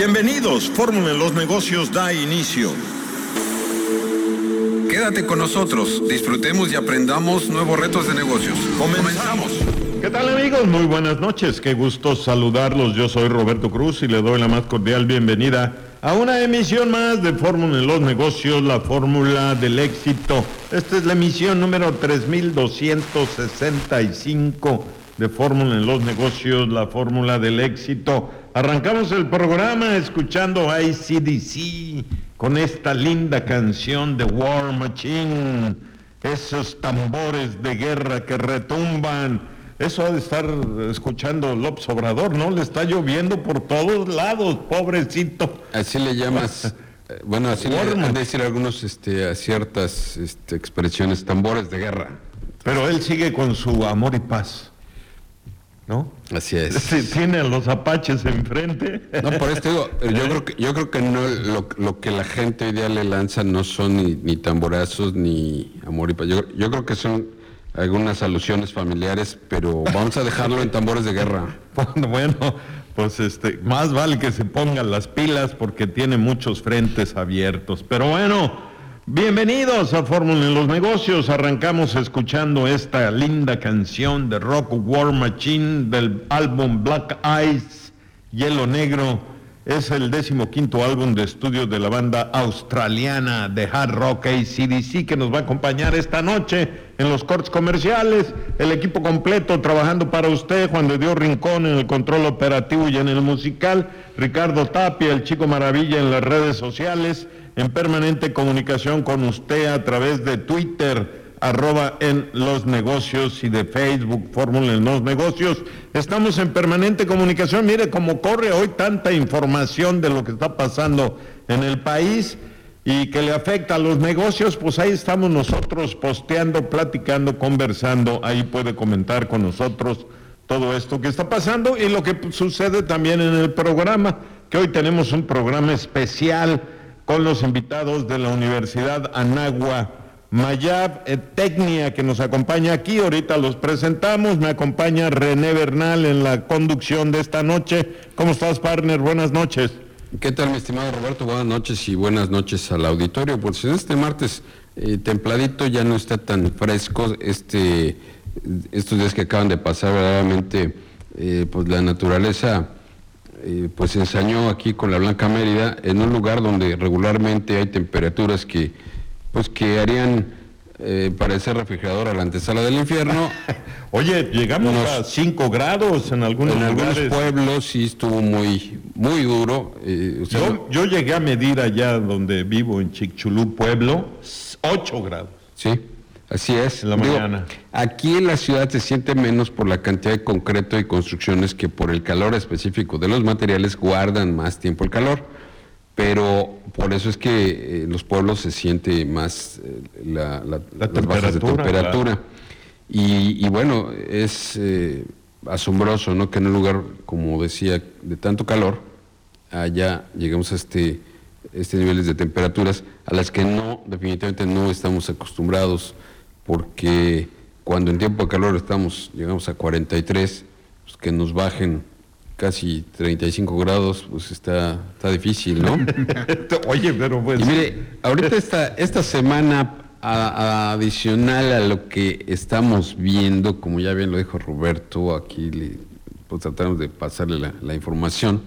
Bienvenidos, Fórmula en los Negocios da inicio. Quédate con nosotros, disfrutemos y aprendamos nuevos retos de negocios. ¡Comenzamos! ¿Qué tal, amigos? Muy buenas noches, qué gusto saludarlos. Yo soy Roberto Cruz y le doy la más cordial bienvenida a una emisión más de Fórmula en los Negocios, la fórmula del éxito. Esta es la emisión número 3265 de Fórmula en los Negocios, la fórmula del éxito. Arrancamos el programa escuchando a AC/DC con esta linda canción de War Machine, esos tambores de guerra que retumban. Eso ha de estar escuchando López Obrador, ¿no? Le está lloviendo por todos lados, pobrecito. Así le llamas, bueno, así le han de decir algunos a ciertas expresiones, tambores de guerra. Pero él sigue con su amor y paz, ¿no? Así es. Tiene a los apaches enfrente. No, por esto digo, yo creo que no, lo que la gente hoy día le lanza no son ni tamborazos ni amor y paz. Yo creo que son algunas alusiones familiares, pero vamos a dejarlo en tambores de guerra. Bueno, pues más vale que se pongan las pilas porque tiene muchos frentes abiertos. Pero bueno, bienvenidos a Fórmula en los Negocios. Arrancamos escuchando esta linda canción de rock War Machine del álbum Black Eyes, Hielo Negro. Es el 15º álbum de estudio de la banda australiana de hard rock AC/DC que nos va a acompañar esta noche en los cortes comerciales. El equipo completo trabajando para usted: Juan de Dios Rincón en el control operativo y en el musical, Ricardo Tapia, el Chico Maravilla en las redes sociales, en permanente comunicación con usted a través de Twitter, @en los negocios, y de Facebook, Fórmula en los Negocios. Estamos en permanente comunicación. Mire cómo corre hoy tanta información de lo que está pasando en el país y que le afecta a los negocios. Pues ahí estamos nosotros posteando, platicando, conversando. Ahí puede comentar con nosotros todo esto que está pasando y lo que sucede también en el programa, que hoy tenemos un programa especial con los invitados de la Universidad Anáhuac Mayab Tecnia, que nos acompaña aquí. Ahorita los presentamos. Me acompaña René Bernal en la conducción de esta noche. ¿Cómo estás, partner? Buenas noches. ¿Qué tal, mi estimado Roberto? Buenas noches y buenas noches al auditorio. Pues en este martes templadito, ya no está tan fresco. Estos días que acaban de pasar, verdaderamente, pues la naturaleza pues se ensañó aquí con la Blanca Mérida, en un lugar donde regularmente hay temperaturas que harían parecer refrigerador a la antesala del infierno. Oye, llegamos a 5 grados en algunos lugares. En algunos pueblos sí estuvo muy, muy duro. Yo llegué a medir allá donde vivo, en Chicxulub, pueblo, 8 grados. Sí, así es. En la mañana. Aquí en la ciudad se siente menos por la cantidad de concreto y construcciones que por el calor específico de los materiales guardan más tiempo el calor. Pero por eso es que en los pueblos se siente más las bajas de temperatura. Claro. Y bueno, es asombroso, ¿no?, que en un lugar, como decía, de tanto calor, allá llegamos a niveles de temperaturas a las que definitivamente no estamos acostumbrados, porque cuando en tiempo de calor llegamos a 43, pues que nos bajen casi 35 grados, pues está difícil, ¿no? Oye, pero pues... Y mire, ahorita esta semana, adicional a lo que estamos viendo, como ya bien lo dijo Roberto, aquí pues tratamos de pasarle la información.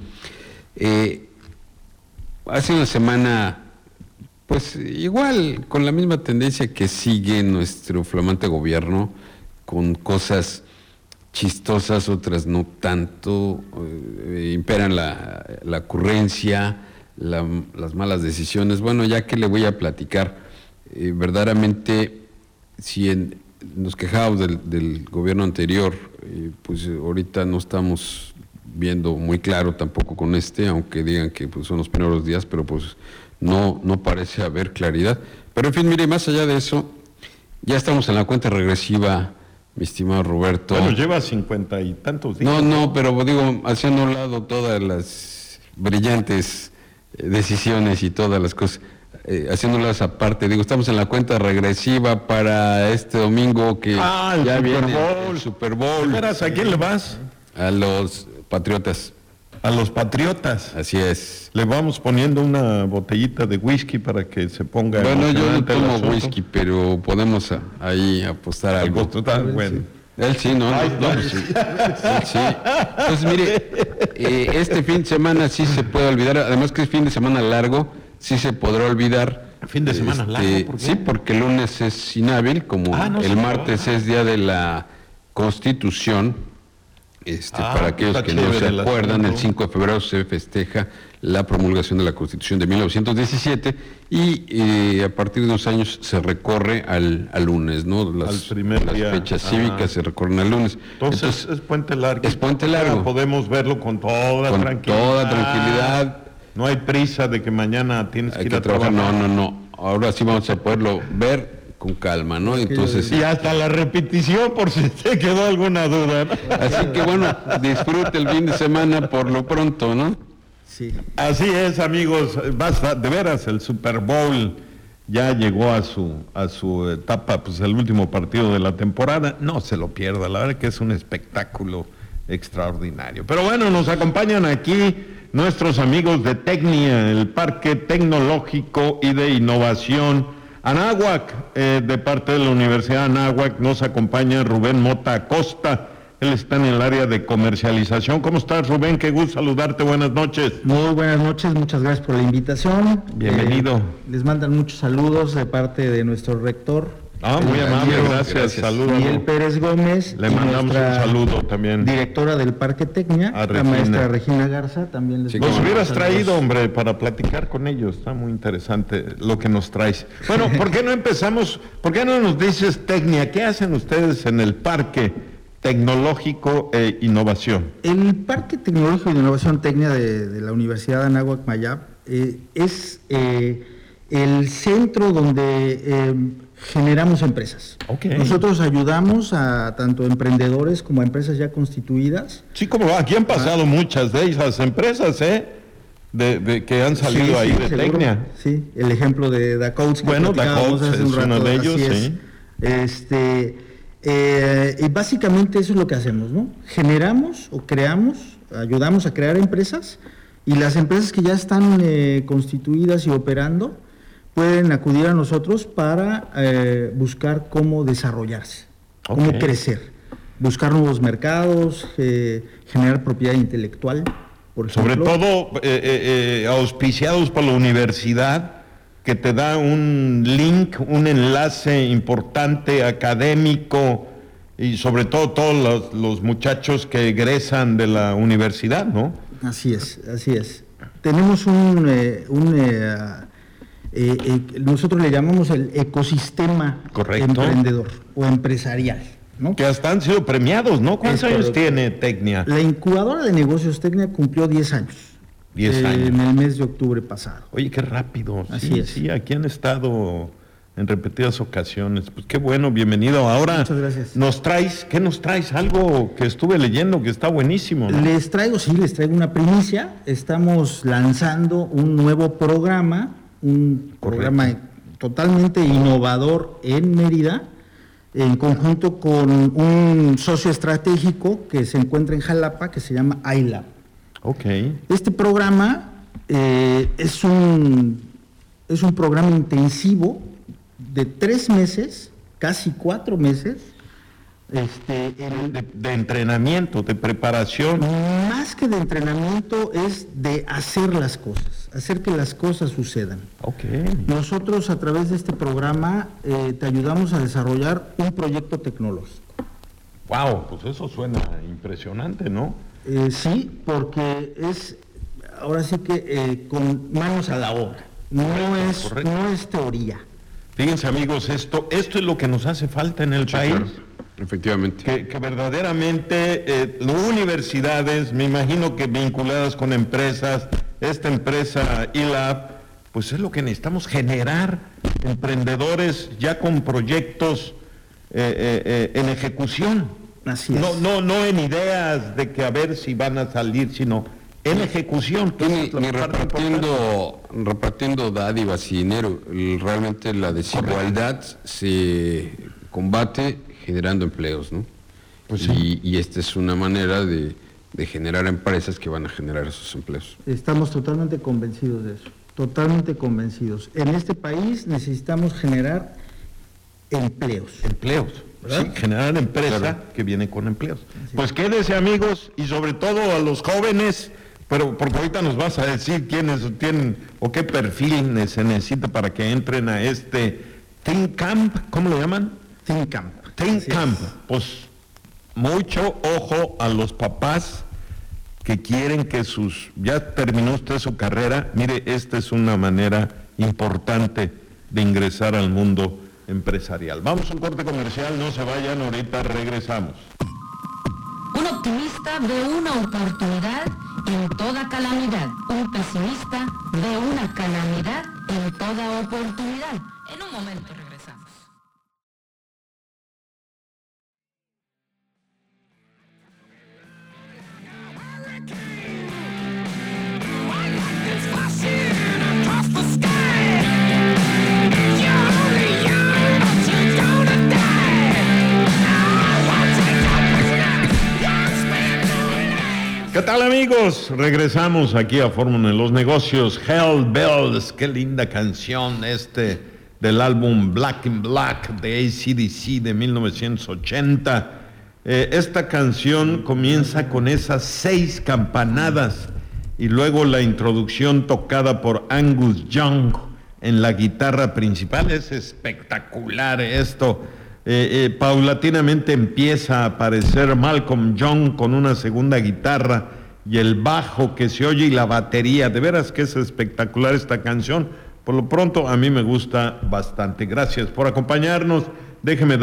Hace una semana, pues igual, con la misma tendencia que sigue nuestro flamante gobierno, con cosas chistosas, otras no tanto, imperan la ocurrencia, las malas decisiones. Bueno, ya que le voy a platicar, verdaderamente, si nos quejábamos del gobierno anterior, pues ahorita no estamos viendo muy claro tampoco con aunque digan que pues, son los primeros días, pero pues no parece haber claridad. Pero en fin, mire, más allá de eso, ya estamos en la cuenta regresiva, mi estimado Roberto. Bueno, lleva 50 y tantos días. No, pero digo, haciendo a un lado todas las brillantes decisiones y todas las cosas, haciéndolas aparte, digo, estamos en la cuenta regresiva para este domingo que ya viene el Super Bowl. ¿A quién le vas? A los Patriotas. a los patriotas. Así es. Le vamos poniendo una botellita de whisky para que se ponga. Bueno, yo no emocionante el tomo asunto. whisky, pero podemos ahí apostar algo. Algo total, bueno. Él sí, no, Ay, no, no. sí. Él sí. Entonces, mire, este fin de semana sí se puede olvidar, además que es fin de semana largo, sí se podrá olvidar. Fin de semana largo, ¿por qué? Sí, porque el lunes es inhábil, como no el se martes trabaja. es día de la Constitución. Para aquellos está que no chévere se el acuerdan, asunto. el 5 de febrero se festeja la promulgación de la Constitución de 1917 y a partir de unos años se recorre al lunes, ¿no? Al primer las día. fechas cívicas se recorren al lunes. Entonces es puente largo. es puente largo. Podemos verlo con toda Con tranquilidad. toda tranquilidad. No hay prisa de que mañana tienes que Hay ir que a trabajar. trabajar. No. Ahora sí vamos a poderlo ver con calma, ¿no? Entonces, Y hasta la repetición por si te quedó alguna duda, ¿no? así que bueno, disfrute el fin de semana por lo pronto, ¿no? Sí. Así es, amigos. Basta, de veras, el Super Bowl ya llegó a su etapa, pues el último partido de la temporada. No se lo pierda, la verdad que es un espectáculo extraordinario. Pero bueno, nos acompañan aquí nuestros amigos de Tecnia, el Parque Tecnológico y de Innovación Anáhuac, de parte de la Universidad Anáhuac. Nos acompaña Rubén Mota Acosta. Él está en el área de comercialización. ¿Cómo estás, Rubén? Qué gusto saludarte. Buenas noches. Muy buenas noches, muchas gracias por la invitación. Bienvenido. Les mandan muchos saludos de parte de nuestro rector. Muy el amable, ingeniero gracias. Saludos. Miguel Pérez Gómez. Le y mandamos nuestra un saludo también. Directora del Parque Tecnia, A la Regina. maestra Regina Garza, también les Sí, Los mando hubieras saludos. traído, hombre, para platicar con ellos. Está muy interesante lo que nos traes. Bueno, ¿por qué no empezamos? ¿Por qué no nos dices Tecnia? ¿Qué hacen ustedes en el Parque Tecnológico e Innovación? El Parque Tecnológico de Innovación Tecnia de la Universidad Anáhuac Mayab es el centro donde generamos empresas. Ok. Nosotros ayudamos a tanto emprendedores como a empresas ya constituidas. Sí, como aquí han pasado muchas de esas empresas, de que han salido Sí, ahí sí, de seguro. Tecnia. Sí, el ejemplo de Dacoats que Bueno, platicábamos Dacoats hace un es uno rato, de ellos, así es. Y básicamente eso es lo que hacemos, ¿no? Generamos o creamos, ayudamos a crear empresas, y las empresas que ya están constituidas y operando pueden acudir a nosotros para buscar cómo desarrollarse, cómo Ok. crecer, buscar nuevos mercados, generar propiedad intelectual, por Sobre ejemplo. todo auspiciados por la universidad, que te da un link, un enlace importante académico, y sobre todo todos los muchachos que egresan de la universidad, ¿no? Así es, así es. Tenemos nosotros le llamamos el ecosistema Correcto. emprendedor o empresarial, ¿no? Que hasta han sido premiados, ¿no? ¿Cuántos Es años correcto. tiene Tecnia? La incubadora de negocios Tecnia cumplió 10 años. 10 años. En el mes de octubre pasado. Oye, qué rápido. Así Sí, es. sí, aquí han estado en repetidas ocasiones. Pues qué bueno, bienvenido. Ahora, Muchas gracias. ¿qué nos traes? Algo que estuve leyendo que está buenísimo, ¿no? Les traigo una primicia. Estamos lanzando un nuevo programa, programa totalmente innovador en Mérida, en conjunto con un socio estratégico que se encuentra en Jalapa, que se llama iLab. Ok. Este programa es un programa intensivo de 3 meses, casi 4 meses, De entrenamiento, de preparación. más que de entrenamiento, es de hacer las cosas, hacer que las cosas sucedan. Ok. Nosotros a través de este programa te ayudamos a desarrollar un proyecto tecnológico. Wow, pues eso suena impresionante, ¿no? Sí, porque es, ahora sí que con manos a la obra, Correcto. no es teoría. Fíjense, amigos, esto es lo que nos hace falta en el país. Claro, efectivamente. Que verdaderamente universidades, me imagino que vinculadas con empresas, esta empresa iLab, pues es lo que necesitamos, generar emprendedores ya con proyectos en ejecución. Así es. No en ideas de que a ver si van a salir, sino en ejecución. que esa Ni, es la ni parte importante. repartiendo dádivas y dinero. Realmente la desigualdad se combate generando empleos, ¿no? Pues sí. Y esta es una manera de de generar empresas que van a generar esos empleos. Estamos totalmente convencidos de eso, totalmente convencidos. En este país necesitamos generar empleos. Sí, generar empresa que viene con empleos. Pues quédese, amigos, y sobre todo a los jóvenes, pero porque ahorita nos vas a decir quiénes tienen o qué perfil se necesita para que entren a este Think Camp, ¿cómo lo llaman? Think Camp. Think Camp. Pues mucho ojo a los papás que quieren que ya terminó usted su carrera, mire, esta es una manera importante de ingresar al mundo empresarial. Vamos a un corte comercial, no se vayan, ahorita regresamos. Un optimista ve una oportunidad en toda calamidad. Un pesimista ve una calamidad en toda oportunidad. En un momento regresamos. ¿Qué tal, amigos? Regresamos aquí a Fórmula en los Negocios. Hell Bells, qué linda canción del álbum Black in Black de AC/DC de 1980. Esta canción comienza con esas 6 campanadas y luego la introducción tocada por Angus Young en la guitarra principal. Es espectacular esto. Paulatinamente empieza a aparecer Malcolm Young con una segunda guitarra y el bajo que se oye y la batería. De veras que es espectacular esta canción. Por lo pronto a mí me gusta bastante. Gracias por acompañarnos. Déjeme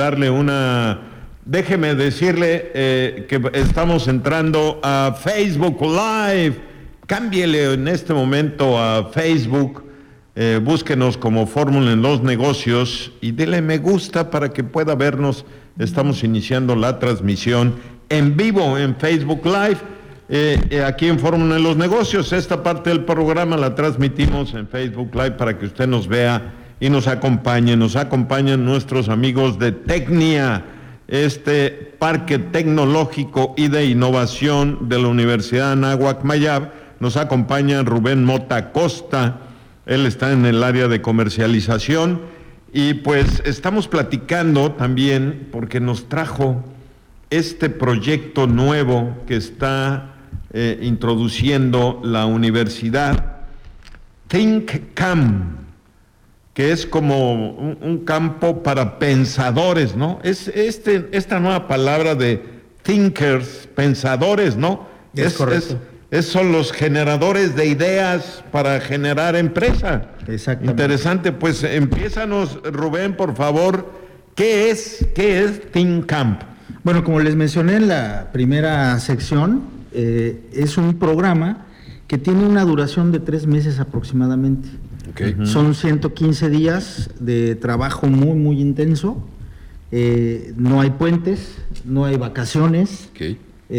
decirle que estamos entrando a Facebook Live. Cámbiele en este momento a Facebook. Búsquenos como Fórmula en los Negocios y dele me gusta para que pueda vernos. Estamos iniciando la transmisión en vivo en Facebook Live, aquí en Fórmula en los Negocios. Esta parte del programa la transmitimos en Facebook Live para que usted nos vea y nos acompañe. Nos acompañan nuestros amigos de Tecnia, este parque tecnológico y de innovación de la Universidad Anáhuac Mayab. Nos acompaña Rubén Mota Costa. Él está en el área de comercialización y pues estamos platicando también porque nos trajo este proyecto nuevo que está introduciendo la universidad, Think Camp, que es como un campo para pensadores, ¿no? Es esta nueva palabra de thinkers, pensadores, ¿no? Es correcto. Son los generadores de ideas para generar empresa. Exactamente. Interesante, pues empiézanos, Rubén, por favor. ¿Qué es Think Camp? Bueno, como les mencioné en la primera sección, es un programa que tiene una duración de 3 meses aproximadamente. Okay. Uh-huh. Son 115 días de trabajo muy, muy intenso. No hay puentes, no hay vacaciones. Okay.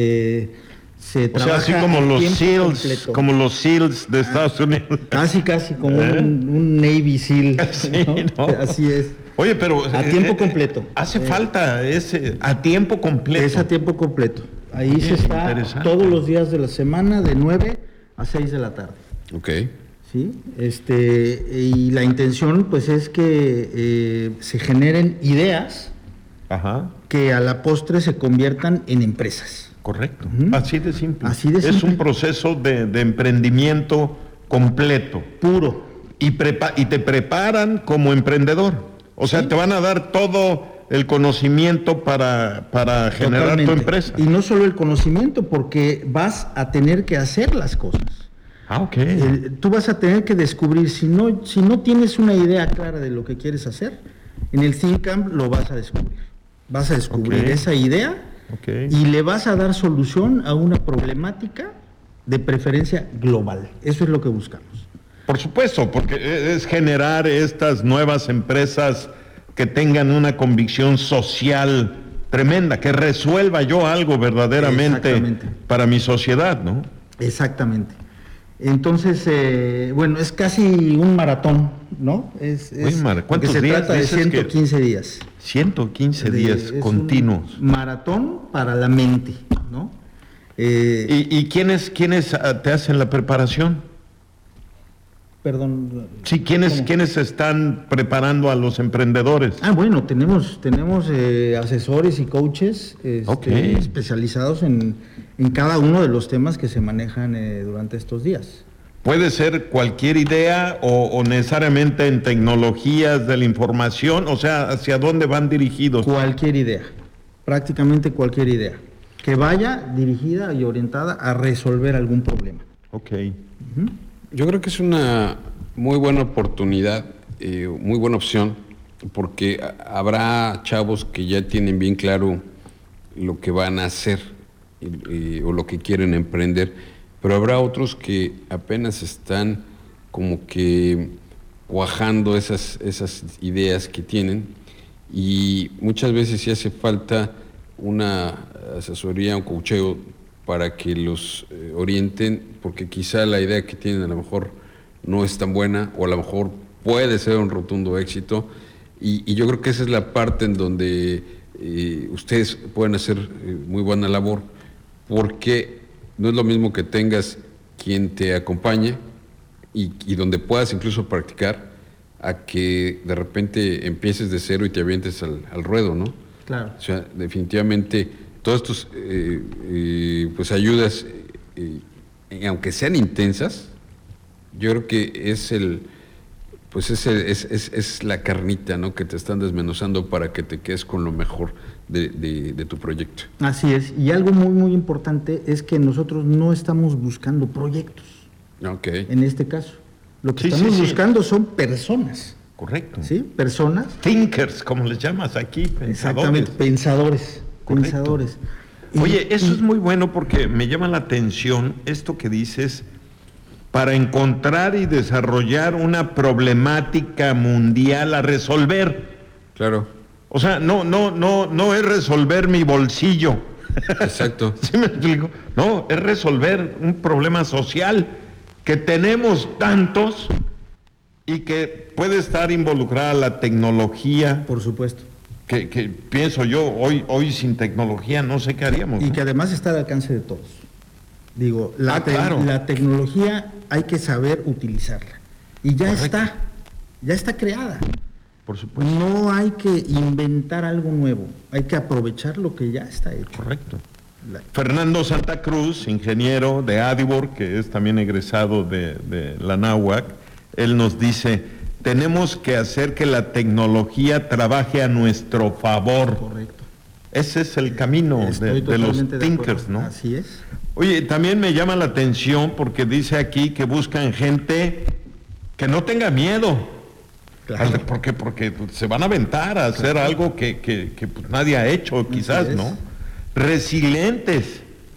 Se trabaja así como los SEALs de Estados Unidos. Casi como un Navy SEAL. Sí, ¿no? Así es. Oye, pero a tiempo completo. Hace falta ese a tiempo completo. Es a tiempo completo. Ahí se está todos los días de la semana de 9 a 6 de la tarde. Okay. ¿Sí? Y la intención pues es que se generen ideas. Ajá. Que a la postre se conviertan en empresas. Correcto. Uh-huh. Así de simple. Es un proceso de emprendimiento completo. Puro. Y te preparan como emprendedor. O sea, te van a dar todo el conocimiento para generar tu empresa. Y no solo el conocimiento, porque vas a tener que hacer las cosas. Ah, ok. Tú vas a tener que descubrir, si no tienes una idea clara de lo que quieres hacer, en el Think Camp lo vas a descubrir. Vas a descubrir esa idea y le vas a dar solución a una problemática de preferencia global. Eso es lo que buscamos. Por supuesto, porque es generar estas nuevas empresas que tengan una convicción social tremenda, que resuelva yo algo verdaderamente para mi sociedad, ¿no? Exactamente. Entonces, bueno, es casi un maratón, ¿no? ¿Cuántos días? Se trata de 115 días. 115 días continuos. Un maratón para la mente, ¿no? ¿Y quiénes te hacen la preparación? Perdón. Sí, ¿quiénes están preparando a los emprendedores? Bueno, tenemos asesores y coaches especializados en cada uno de los temas que se manejan durante estos días. ¿Puede ser cualquier idea o necesariamente en tecnologías de la información? O sea, ¿hacia dónde van dirigidos? Cualquier idea, prácticamente cualquier idea, que vaya dirigida y orientada a resolver algún problema. Ok. Uh-huh. Yo creo que es una muy buena oportunidad, muy buena opción, porque habrá chavos que ya tienen bien claro lo que van a hacer o lo que quieren emprender, pero habrá otros que apenas están como que cuajando esas ideas que tienen, y muchas veces sí hace falta una asesoría, un coacheo para que los orienten, porque quizá la idea que tienen a lo mejor no es tan buena, o a lo mejor puede ser un rotundo éxito, y yo creo que esa es la parte en donde ustedes pueden hacer muy buena labor, porque no es lo mismo que tengas quien te acompañe y donde puedas incluso practicar, a que de repente empieces de cero y te avientes al ruedo, ¿no? Claro. O sea, definitivamente todas estas pues ayudas, aunque sean intensas, yo creo que es la carnita, ¿no?, que te están desmenuzando para que te quedes con lo mejor de tu proyecto. Así es, y algo muy muy importante es que nosotros no estamos buscando proyectos. Okay. En este caso, lo que estamos buscando son personas. Correcto. ¿Sí? Personas. Thinkers, como les llamas aquí, pensadores. Exactamente, pensadores. Correcto. Pensadores. Oye, eso es muy bueno porque me llama la atención esto que dices, para encontrar y desarrollar una problemática mundial a resolver. Claro. O sea, no es resolver mi bolsillo. Exacto. ¿Sí me explico? No, es resolver un problema social que tenemos tantos y que puede estar involucrada la tecnología. Por supuesto. Que pienso yo, hoy sin tecnología no sé qué haríamos. Y ¿no? que además está al alcance de todos. Digo, claro. La tecnología hay que saber utilizarla. Y ya Correcto. ya está creada. Por supuesto. No hay que inventar algo nuevo, hay que aprovechar lo que ya está hecho. Correcto. Fernando Santa Cruz, ingeniero de Adibor, que es también egresado de la Náhuac, él nos dice, tenemos que hacer que la tecnología trabaje a nuestro favor. Correcto. Ese es el camino de los thinkers, ¿no? Así es. Oye, también me llama la atención porque dice aquí que buscan gente que no tenga miedo. Claro. Porque se van a aventar a hacer algo que pues, nadie ha hecho, quizás, ¿no? Resilientes.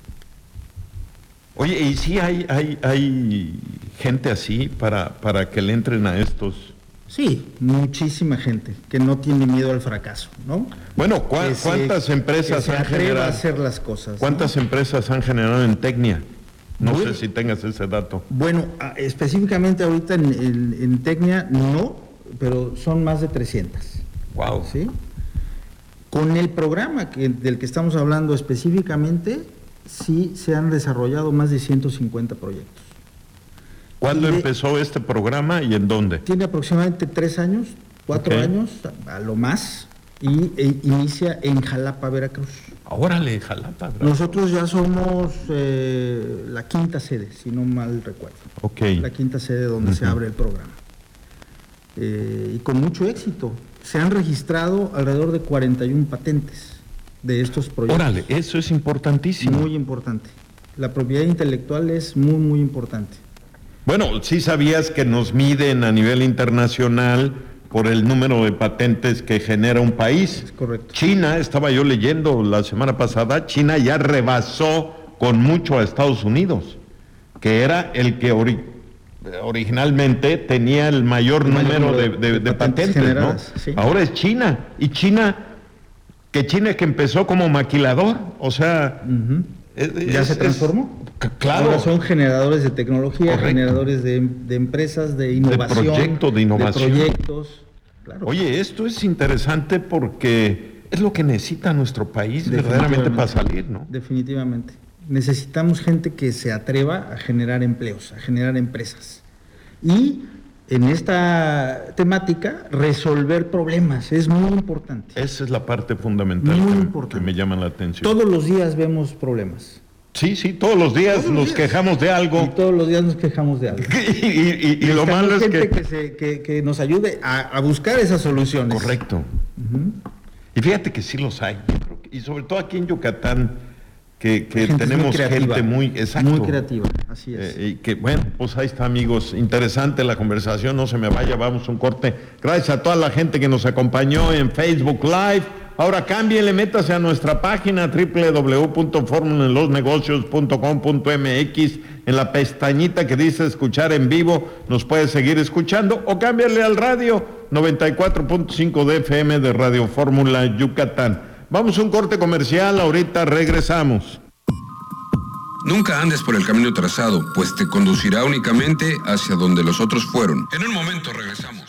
Oye, ¿y sí hay gente así para que le entren a estos? Sí, muchísima gente que no tiene miedo al fracaso, ¿no? Bueno, ¿cuántas empresas han generado? A hacer las cosas. ¿Cuántas empresas han generado en Tecnia? No Bueno, sé si tengas ese dato. Bueno, específicamente ahorita en Tecnia no, pero son más de 300. Wow. ¿Sí? Con el programa del que estamos hablando específicamente, sí se han desarrollado más de 150 proyectos. ¿Cuándo empezó este programa y en dónde? Tiene aproximadamente 3 años, 4 años, a lo más, y inicia en Jalapa, Veracruz. Órale, Jalapa. ¿verdad? Nosotros ya somos la quinta sede, si no mal recuerdo. Ok. La quinta sede donde se abre el programa. Y con mucho éxito. Se han registrado alrededor de 41 patentes de estos proyectos. Órale, eso es importantísimo. Muy importante. La propiedad intelectual es muy, muy importante. Bueno, sí sabías que nos miden a nivel internacional por el número de patentes que genera un país. Es correcto. China, estaba yo leyendo la semana pasada, China ya rebasó con mucho a Estados Unidos, que era el que originalmente tenía el mayor número de patentes, ¿no? Sí. Ahora es China, y China que empezó como maquilador, o sea... ¿Ya se transformó? Claro. Ahora son generadores de tecnología, Correcto. generadores de empresas, de innovación. De innovación. De proyectos. Claro. Oye, esto es interesante porque es lo que necesita nuestro país verdaderamente para salir, ¿no? Definitivamente. necesitamos gente que se atreva a generar empleos, a generar empresas. Y en esta temática, resolver problemas es muy importante. Esa es la parte fundamental que me llama la atención. Todos los días vemos problemas. Sí, todos los días nos quejamos de algo. Y todos los días nos quejamos de algo. y lo malo es gente que nos ayude a buscar esas soluciones. Correcto. Uh-huh. Y fíjate que sí los hay, yo creo y sobre todo aquí en Yucatán, que tenemos gente muy creativa, así es. Y que bueno, pues ahí está, amigos, interesante la conversación, no se me vaya, vamos a un corte. Gracias a toda la gente que nos acompañó en Facebook Live. Ahora cámbienle, métase a nuestra página www.formulenlosnegocios.com.mx, en la pestañita que dice escuchar en vivo, nos puede seguir escuchando, o cámbiale al radio 94.5 de FM de Radio Fórmula Yucatán. Vamos a un corte comercial, ahorita regresamos. Nunca andes por el camino trazado, pues te conducirá únicamente hacia donde los otros fueron. En un momento regresamos.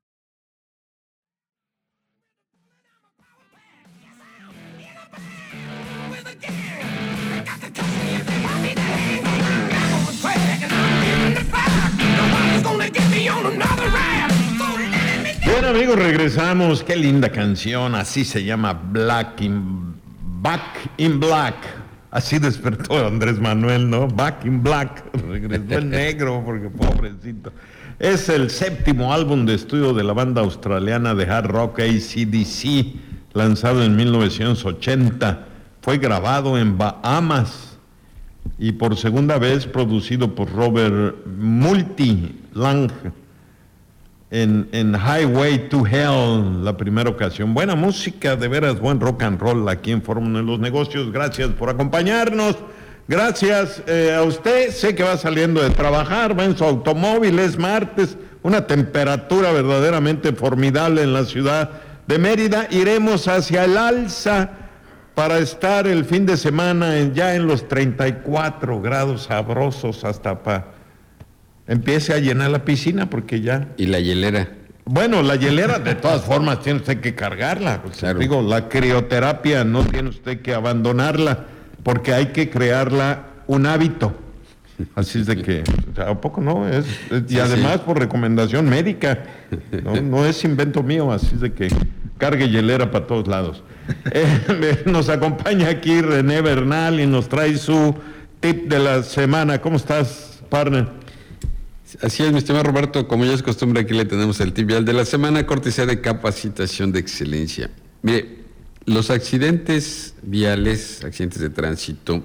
Bien, amigos, regresamos. Qué linda canción, así se llama, Back in Black. Así despertó Andrés Manuel, ¿no? Back in Black. Regresó el negro, porque pobrecito. Es el 7º álbum de estudio de la banda australiana de hard rock AC/DC, lanzado en 1980. Fue grabado en Bahamas y por segunda vez producido por Robert Multi-Lang en Highway to Hell, la primera ocasión. Buena música, de veras, buen rock and roll aquí en Fórmula de los Negocios. Gracias por acompañarnos. Gracias a usted. Sé que va saliendo de trabajar, va en su automóvil, es martes, una temperatura verdaderamente formidable en la ciudad de Mérida. Iremos hacia el alza para estar el fin de semana ya en los 34 grados sabrosos, hasta empiece a llenar la piscina, porque ya... ¿Y la hielera? Bueno, la hielera de todas formas tiene usted que cargarla. Claro. Digo, la crioterapia no tiene usted que abandonarla, porque hay que crearla un hábito. Así es de que, o sea, ¿a poco no? Y además por recomendación médica, no es invento mío, así es de que cargue hielera para todos lados. Nos acompaña aquí René Bernal y nos trae su tip de la semana. ¿Cómo estás, partner? Así es, mi estimado Roberto, como ya es costumbre, aquí le tenemos el tip vial de la semana, cortesía de Capacitación de Excelencia. Mire, los accidentes viales, accidentes de tránsito,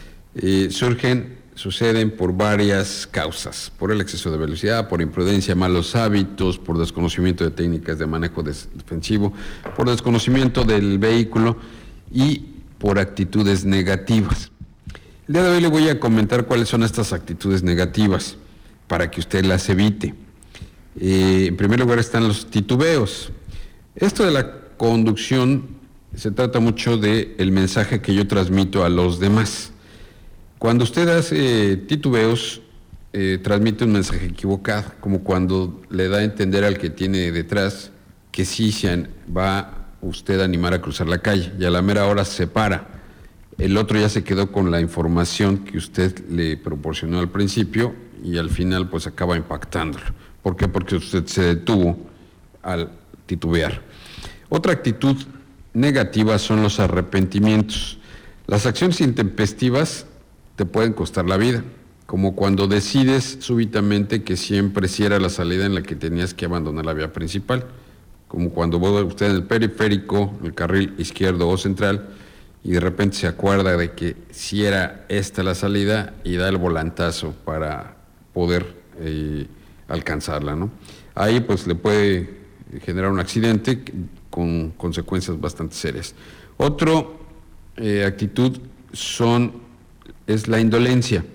suceden por varias causas: por el exceso de velocidad, por imprudencia, malos hábitos, por desconocimiento de técnicas de manejo defensivo, por desconocimiento del vehículo y por actitudes negativas. El día de hoy le voy a comentar cuáles son estas actitudes negativas para que usted las evite. En primer lugar están los titubeos. Esto de la conducción se trata mucho del mensaje que yo transmito a los demás. Cuando usted hace titubeos, transmite un mensaje equivocado, como cuando le da a entender al que tiene detrás que sí se va usted a animar a cruzar la calle, y a la mera hora se para. El otro ya se quedó con la información que usted le proporcionó al principio y al final pues acaba impactándolo. ¿Por qué? Porque usted se detuvo al titubear. Otra actitud negativa son los arrepentimientos. Las acciones intempestivas te pueden costar la vida, como cuando decides súbitamente que siempre sí era la salida en la que tenías que abandonar la vía principal, como cuando va usted en el periférico, el carril izquierdo o central, y de repente se acuerda de que sí era esta la salida y da el volantazo para poder alcanzarla, ¿no? Ahí pues le puede generar un accidente con consecuencias bastante serias. Otra actitud es la indolencia.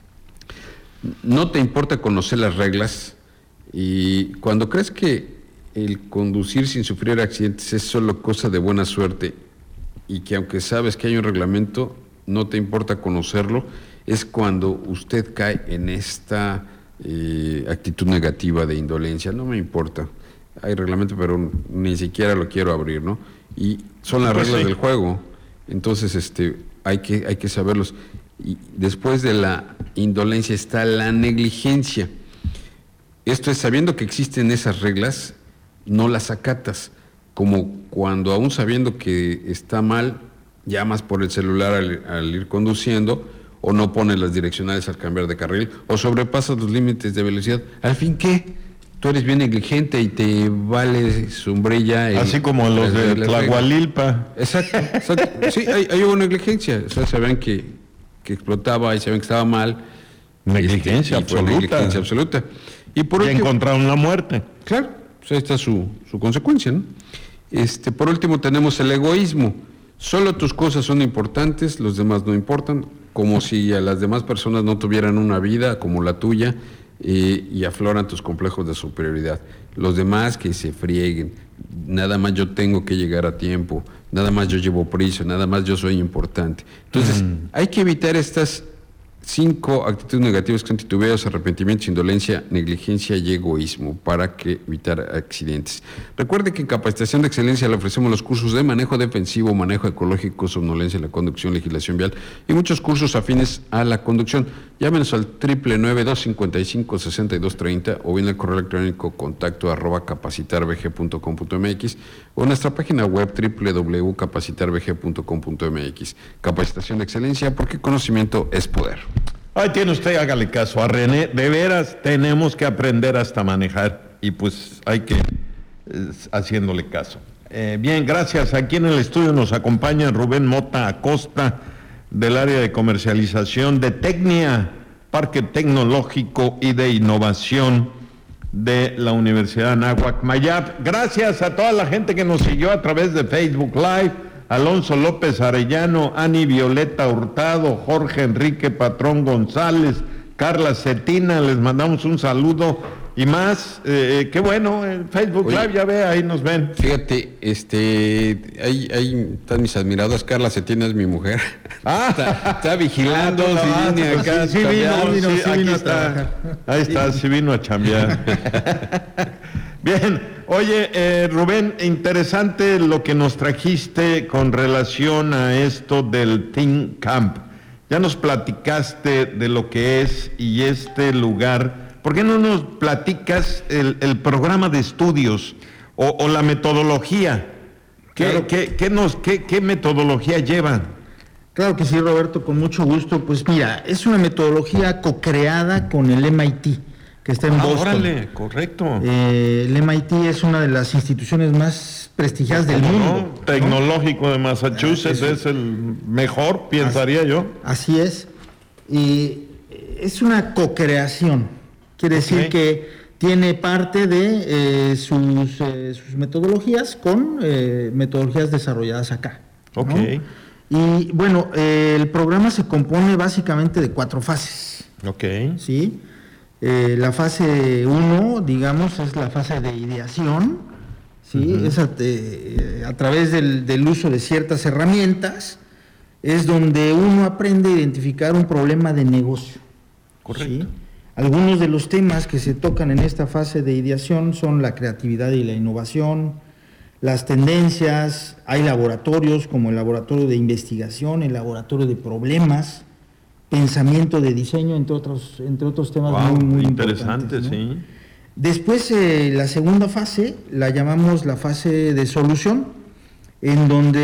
No te importa conocer las reglas, y cuando crees que el conducir sin sufrir accidentes es solo cosa de buena suerte, y que aunque sabes que hay un reglamento, no te importa conocerlo, es cuando usted cae en esta actitud negativa de indolencia. No me importa, hay reglamento, pero ni siquiera lo quiero abrir, ¿no? Y son las reglas del juego, entonces hay que saberlos. Y después de la indolencia está la negligencia. Esto es sabiendo que existen esas reglas, no las acatas, como cuando aún sabiendo que está mal, llamas por el celular al ir conduciendo, o no pones las direccionales al cambiar de carril, o sobrepasas los límites de velocidad. ¿Al fin qué? Tú eres bien negligente y te vale sombrilla. Así como los de Tlahualilpa. Exacto. Sí, hay hubo negligencia. O sea, sabían que explotaba y sabían que estaba mal. Negligencia absoluta. Negligencia absoluta. Y por último, encontraron la muerte. Claro, pues ahí está su consecuencia, ¿no? Por último tenemos el egoísmo. Solo tus cosas son importantes, los demás no importan, como si a las demás personas no tuvieran una vida como la tuya, y afloran tus complejos de superioridad. Los demás que se frieguen, nada más yo tengo que llegar a tiempo, nada más yo llevo prisa, nada más yo soy importante. Entonces, hay que evitar estas 5 actitudes negativas que son titubeos, arrepentimientos, indolencia, negligencia y egoísmo, para que evitar accidentes. Recuerde que en Capacitación de Excelencia le ofrecemos los cursos de manejo defensivo, manejo ecológico, somnolencia en la conducción, legislación vial y muchos cursos afines a la conducción. Llámenos al 999-255-6230 o bien al correo electrónico contacto@capacitarbg.com.mx o nuestra página web www.capacitarbg.com.mx. Capacitación de Excelencia, porque conocimiento es poder. Ahí tiene usted, hágale caso a René. De veras tenemos que aprender hasta manejar y pues hay que haciéndole caso. Bien, gracias. Aquí en el estudio nos acompaña Rubén Mota Acosta, del área de comercialización de Tecnia, Parque Tecnológico y de Innovación de la Universidad Anáhuac Mayab. Gracias a toda la gente que nos siguió a través de Facebook Live. Alonso López Arellano, Ani Violeta Hurtado, Jorge Enrique Patrón González, Carla Cetina, les mandamos un saludo y más. Qué bueno, en Facebook Live, ya ve, ahí nos ven. Fíjate, ahí están mis admirados. Carla Cetina es mi mujer. Está vigilando si viene acá. Sí vino a trabajar. Ahí está, sí vino a chambear. Bien, oye, Rubén, interesante lo que nos trajiste con relación a esto del Think Camp. Ya nos platicaste de lo que es y este lugar. ¿Por qué no nos platicas el programa de estudios o la metodología? Claro. ¿Qué metodología llevan? Claro que sí, Roberto, con mucho gusto. Pues mira, es una metodología co-creada con el MIT, que está en Boston. Órale, correcto. El MIT es una de las instituciones más prestigiadas del mundo. ¿No? Tecnológico de Massachusetts es el mejor, pensaría yo. Así es. Y es una co-creación. Quiere decir que tiene parte de sus metodologías con metodologías desarrolladas acá. Ok. ¿No? Y bueno, el programa se compone básicamente de 4 fases. Ok. ¿Sí? La fase 1, digamos, es la fase de ideación, ¿sí? Es a través del uso de ciertas herramientas, es donde uno aprende a identificar un problema de negocio. Correcto. ¿Sí? Algunos de los temas que se tocan en esta fase de ideación son la creatividad y la innovación, las tendencias, hay laboratorios como el laboratorio de investigación, el laboratorio de problemas, pensamiento de diseño, entre otros temas muy interesantes, importantes, ¿no? Sí. Después, la segunda fase la llamamos la fase de solución, en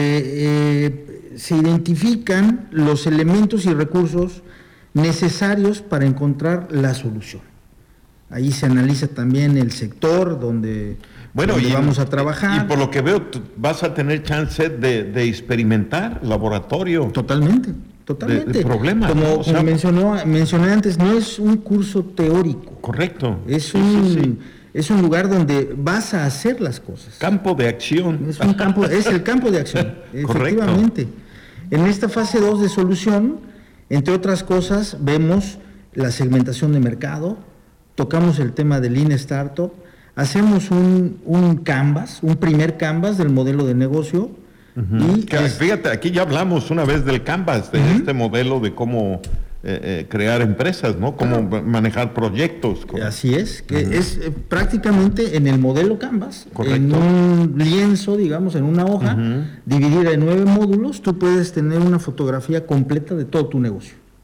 donde se identifican los elementos y recursos necesarios para encontrar la solución. Ahí se analiza también el sector donde vamos a trabajar. Y por lo que veo, vas a tener chance de experimentar laboratorio. Totalmente. De problemas. Como mencioné antes, no es un curso teórico. Correcto. Es un lugar donde vas a hacer las cosas. Campo de acción. Es el campo de acción. Correcto. Efectivamente. En esta fase 2 de solución, entre otras cosas, vemos la segmentación de mercado, tocamos el tema del Lean Startup, hacemos un canvas, un primer canvas del modelo de negocio. Fíjate, aquí ya hablamos una vez del Canvas, de este modelo de cómo crear empresas, ¿no? Cómo manejar proyectos. Así es, que es prácticamente en el modelo Canvas, correcto, en un lienzo, digamos, en una hoja, dividida en 9 módulos, tú puedes tener una fotografía completa de todo tu negocio.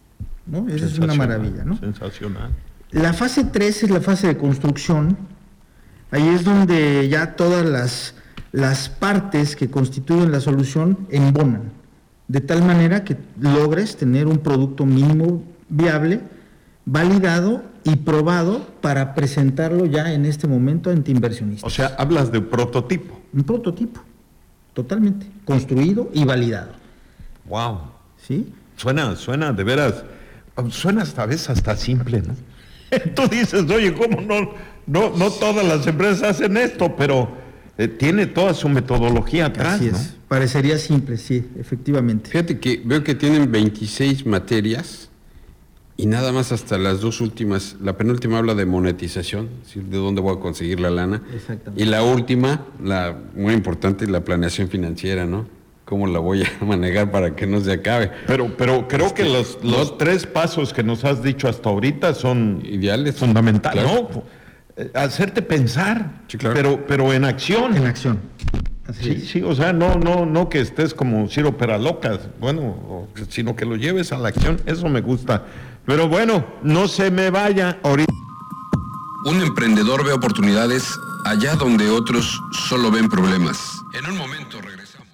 ¿no? Esa es una maravilla, ¿no? Sensacional. La fase 3 es la fase de construcción. Ahí es donde ya todas las partes que constituyen la solución embonan, de tal manera que logres tener un producto mínimo viable, validado y probado para presentarlo ya en este momento ante inversionistas. O sea, hablas de prototipo. Un prototipo, totalmente, construido y validado. Wow. ¿Sí? Suena de veras, suena esta vez hasta simple, ¿no? Tú dices, oye, ¿cómo no todas las empresas hacen esto? Pero tiene toda su metodología atrás, Así es. ¿no? Parecería simple, sí, efectivamente. Fíjate que veo que tienen 26 materias y nada más hasta las dos últimas. La penúltima habla de monetización, es decir, de dónde voy a conseguir la lana. Exactamente. Y la última, la muy importante, la planeación financiera, ¿no? ¿Cómo la voy a manejar para que no se acabe? Pero creo que los 3 pasos que nos has dicho hasta ahorita son Ideales. fundamentales, Claro. ¿no? Hacerte pensar, Sí, claro. pero en acción. En acción. Así Sí, es. sí, o sea, no que estés como Ciro Peralocas, bueno, sino que lo lleves a la acción, eso me gusta. Pero bueno, no se me vaya ahorita. Un emprendedor ve oportunidades allá donde otros solo ven problemas. En un momento regresamos.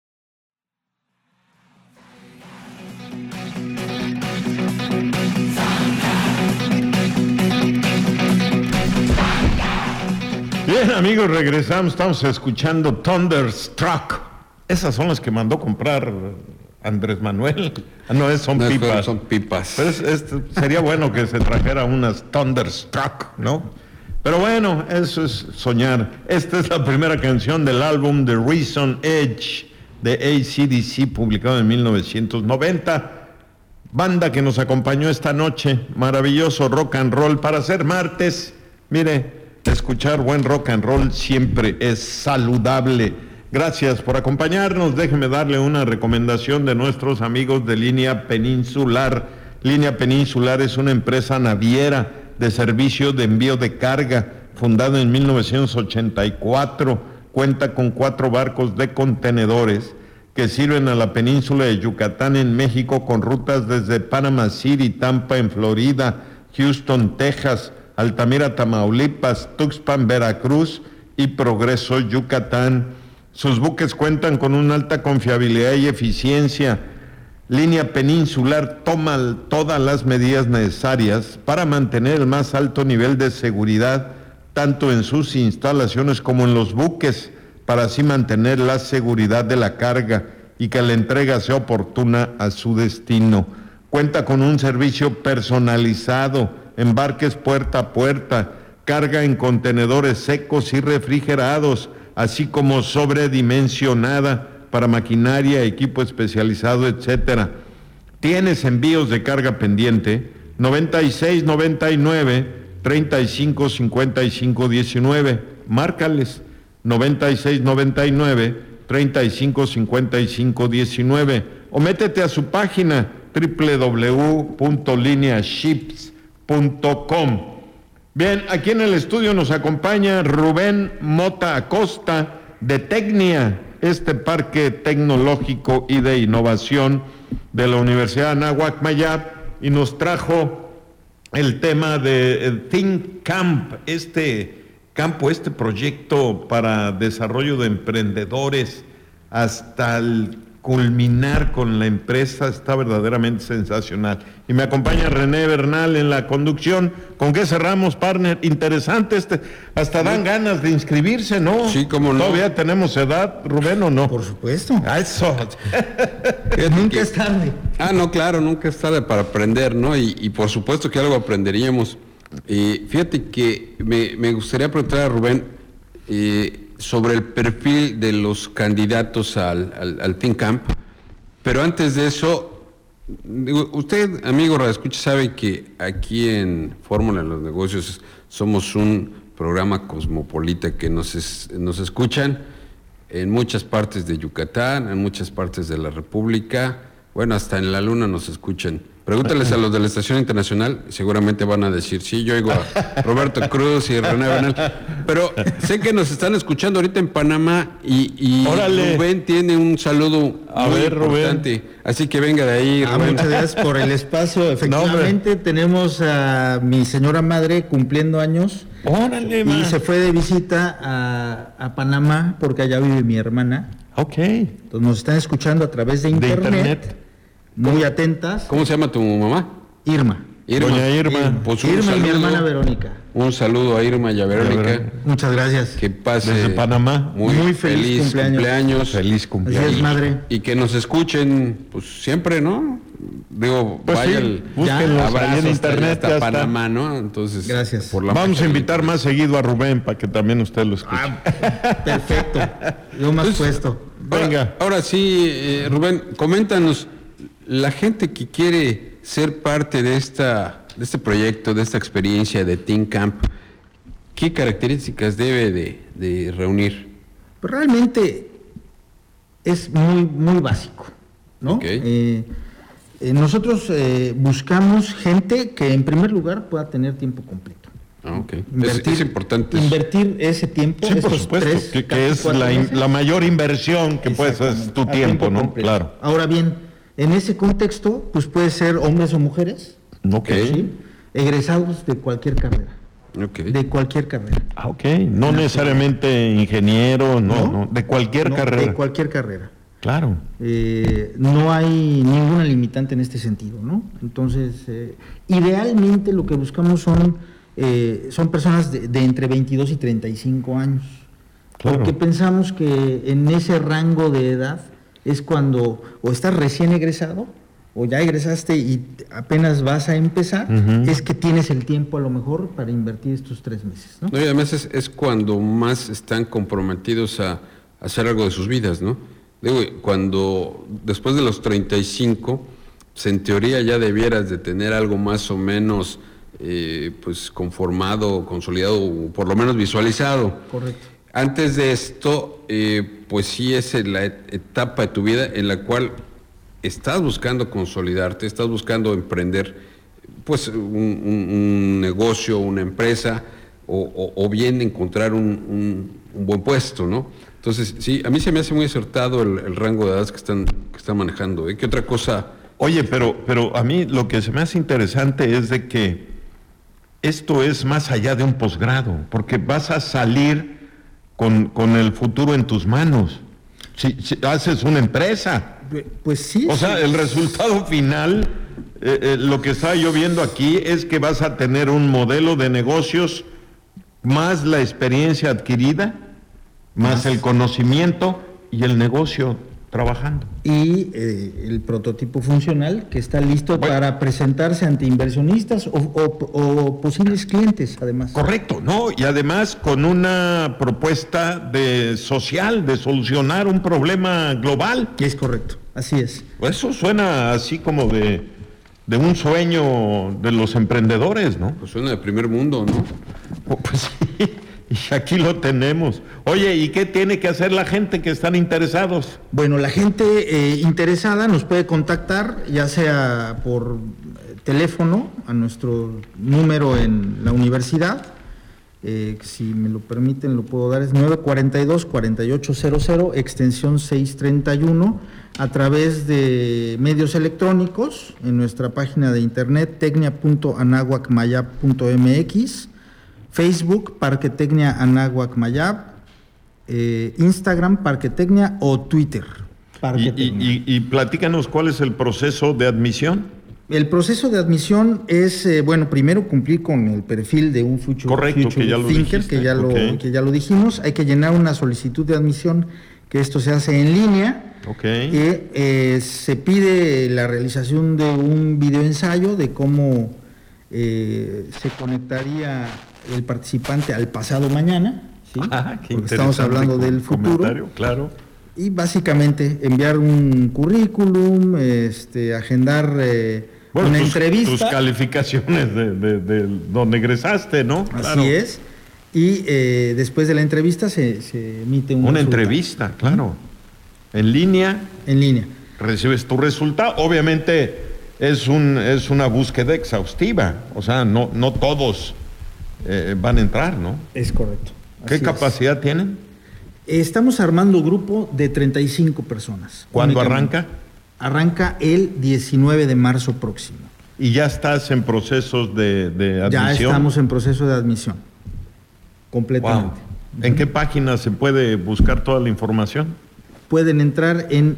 Bien, amigos, regresamos, estamos escuchando Thunderstruck. Esas son las que mandó comprar Andrés Manuel. Ah, no, son No, pipas. son pipas. Pero sería bueno que se trajera unas Thunderstruck, ¿no? Pero bueno, eso es soñar. Esta es la primera canción del álbum The Reason Edge de AC/DC, publicado en 1990. Banda que nos acompañó esta noche. Maravilloso rock and roll para hacer martes. Mire, escuchar buen rock and roll siempre es saludable. Gracias por acompañarnos. Déjeme darle una recomendación de nuestros amigos de Línea Peninsular. Línea Peninsular es una empresa naviera de servicio de envío de carga, fundada en 1984. Cuenta con 4 barcos de contenedores que sirven a la península de Yucatán en México, con rutas desde Panama City, Tampa en Florida, Houston, Texas, Altamira, Tamaulipas, Tuxpan, Veracruz y Progreso, Yucatán. Sus buques cuentan con una alta confiabilidad y eficiencia. Línea Peninsular toma todas las medidas necesarias para mantener el más alto nivel de seguridad, tanto en sus instalaciones como en los buques, para así mantener la seguridad de la carga y que la entrega sea oportuna a su destino. Cuenta con un servicio personalizado, embarques puerta a puerta, carga en contenedores secos y refrigerados, así como sobredimensionada para maquinaria, equipo especializado, etcétera. ¿Tienes envíos de carga pendiente? 9699 35 55 19. Márcales 9699 35 55 19 o métete a su página www.lineaships.com. Bien, aquí en el estudio nos acompaña Rubén Mota Acosta de Tecnia, este parque tecnológico y de innovación de la Universidad de Anáhuac Mayab, y nos trajo el tema de Think Camp, este proyecto para desarrollo de emprendedores hasta el culminar con la empresa. Está verdaderamente sensacional. Y me acompaña René Bernal en la conducción. ¿Con qué cerramos, partner? Interesante hasta dan ganas de inscribirse, ¿no? Sí, cómo no. ¿Todavía tenemos edad, Rubén, o no? Por supuesto. Eso. Nunca es tarde. No, claro, nunca es tarde para aprender, ¿no? Y por supuesto que algo aprenderíamos. Fíjate que me gustaría preguntar a Rubén sobre el perfil de los candidatos al Think Camp, pero antes de eso, usted, amigo radioescucha, sabe que aquí en Fórmula de los Negocios somos un programa cosmopolita que nos escuchan en muchas partes de Yucatán, en muchas partes de la República, bueno, hasta en la Luna nos escuchan, Pregúntales a los de la Estación Internacional, seguramente van a decir, sí, yo oigo a Roberto Cruz y René Bernal. Pero sé que nos están escuchando ahorita en Panamá y Rubén tiene un saludo muy importante. Rubén. Así que venga de ahí, Rubén. Muchas gracias por el espacio. Efectivamente, tenemos a mi señora madre cumpliendo años. Órale, y se fue de visita a Panamá porque allá vive mi hermana. Ok. Entonces nos están escuchando a través de internet. Muy atentas. ¿Cómo se llama tu mamá? Irma. Doña Irma. Pues Irma y mi hermana Verónica. Un saludo a Irma y a Verónica. Muchas gracias. Que pase desde Panamá. Muy feliz cumpleaños. Feliz cumpleaños. Así es, madre. Y que nos escuchen, pues siempre, ¿no? Digo, pues vaya sí, búsquenlos ahí en internet hasta Panamá, ¿no? Entonces, gracias. Vamos a invitar más seguido a Rubén para que también usted lo escuche. Perfecto. Yo más puesto. Venga. Ahora sí, Rubén, coméntanos, la gente que quiere ser parte de este proyecto, de esta experiencia de Teen Camp, ¿qué características debe de reunir? Pues realmente es muy básico, ¿no? Okay. Nosotros buscamos gente que en primer lugar pueda tener tiempo completo. Okay. Es importante. Invertir ese tiempo. Sí, por supuesto, que es la mayor inversión que puedes hacer, es tu tiempo, ¿no? Completo. Claro. Ahora bien, en ese contexto, pues puede ser hombres o mujeres. Okay. ¿Sí? Egresados de cualquier carrera. Okay. De cualquier carrera. Ok. No necesariamente ingeniero, no. De cualquier carrera. De cualquier carrera. Claro. No hay ninguna limitante en este sentido, ¿no? Entonces, idealmente lo que buscamos son personas de entre 22 y 35 años. Claro. Porque pensamos que en ese rango de edad es cuando o estás recién egresado o ya egresaste y apenas vas a empezar, es que tienes el tiempo a lo mejor para invertir estos 3 meses, ¿no? Y además es cuando más están comprometidos a hacer algo de sus vidas, ¿no? Digo, cuando después de los 35, pues en teoría ya debieras de tener algo más o menos pues conformado, consolidado, o por lo menos visualizado. Correcto. Antes de esto, pues sí es la etapa de tu vida en la cual estás buscando consolidarte, estás buscando emprender pues un negocio, una empresa, o bien encontrar un buen puesto, ¿no? Entonces, sí, a mí se me hace muy acertado el rango de edades que están manejando. ¿Qué otra cosa? Oye, pero a mí lo que se me hace interesante es de que esto es más allá de un posgrado, porque vas a salir con el futuro en tus manos. Si haces una empresa. Pues sí. O sea, el resultado final, lo que estaba yo viendo aquí es que vas a tener un modelo de negocios más la experiencia adquirida, más el conocimiento y el negocio trabajando. Y el prototipo funcional que está listo para presentarse ante inversionistas o posibles clientes, además. Correcto, ¿no? Y además con una propuesta social, de solucionar un problema global. Es correcto, así es. Eso suena así como de un sueño de los emprendedores, ¿no? Pues suena de primer mundo, ¿no? Pues sí, y aquí lo tenemos. Oye, ¿y qué tiene que hacer la gente que están interesados? Bueno, la gente interesada nos puede contactar, ya sea por teléfono, a nuestro número en la universidad. Si me lo permiten, lo puedo dar, es 942-4800, extensión 631, a través de medios electrónicos, en nuestra página de internet, tecnia.anahuacmayab.mx, Facebook, Parque Tecnia Anáhuac Mayab, Instagram, Parque Tecnia, o Twitter, Parque Tecnia. Y platícanos cuál es el proceso de admisión. El proceso de admisión es, primero cumplir con el perfil de un future que ya lo thinker, dijiste. que ya lo dijimos. Hay que llenar una solicitud de admisión, que esto se hace en línea. Se pide la realización de un videoensayo de cómo se conectaría el participante al pasado mañana, ¿sí? Porque estamos hablando del futuro. Claro. Y básicamente enviar un currículum, agendar una entrevista. Tus calificaciones de donde egresaste, ¿no? Así es. Y después de la entrevista se emite una entrevista, claro. En línea. En línea. Recibes tu resultado. Obviamente es una búsqueda exhaustiva. O sea, no todos van a entrar, ¿no? Es correcto. ¿Qué capacidad tienen? Estamos armando grupo de 35 personas. ¿Cuándo arranca? Arranca el 19 de marzo próximo. ¿Y ya estás en procesos de admisión? Ya estamos en proceso de admisión. Completamente. Wow. ¿En qué página se puede buscar toda la información? Pueden entrar en,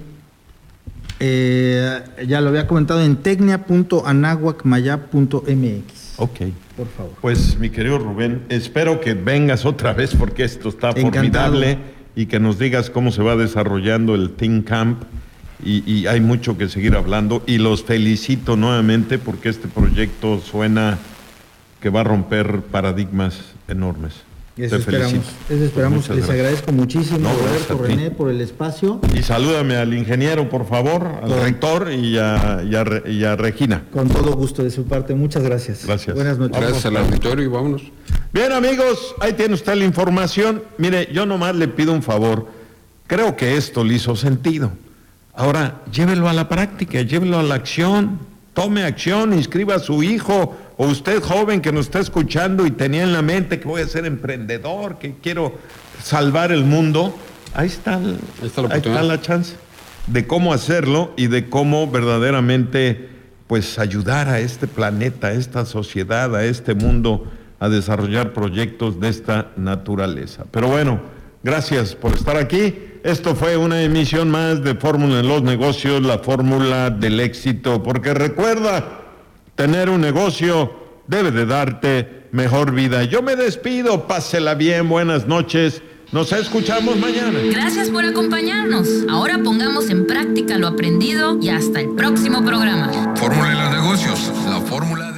ya lo había comentado, en tecnia.anahuacmayap.mx. Ok. Por favor. Pues, mi querido Rubén, espero que vengas otra vez porque esto está Encantado. formidable y que nos digas cómo se va desarrollando el Think Camp y hay mucho que seguir hablando y los felicito nuevamente porque este proyecto suena que va a romper paradigmas enormes. Eso Te felicito. esperamos. Pues Les agradezco muchísimo, No, gracias Roberto, a ti. René, por el espacio. Y salúdame al ingeniero, por favor, al rector y a Regina. Con todo gusto de su parte. Muchas gracias. Gracias. Buenas noches. Gracias al auditorio y vámonos. Bien, amigos, ahí tiene usted la información. Mire, yo nomás le pido un favor. Creo que esto le hizo sentido. Ahora, llévelo a la práctica, llévelo a la acción. Tome acción, inscriba a su hijo o usted joven que nos está escuchando y tenía en la mente que voy a ser emprendedor, que quiero salvar el mundo. Ahí está la chance de cómo hacerlo y de cómo verdaderamente pues ayudar a este planeta, a esta sociedad, a este mundo a desarrollar proyectos de esta naturaleza. Pero bueno, gracias por estar aquí. Esto fue una emisión más de Fórmula en los Negocios, la fórmula del éxito, porque recuerda, tener un negocio debe de darte mejor vida. Yo me despido, pásela bien, buenas noches, nos escuchamos mañana. Gracias por acompañarnos. Ahora pongamos en práctica lo aprendido y hasta el próximo programa. Fórmula en los negocios, la fórmula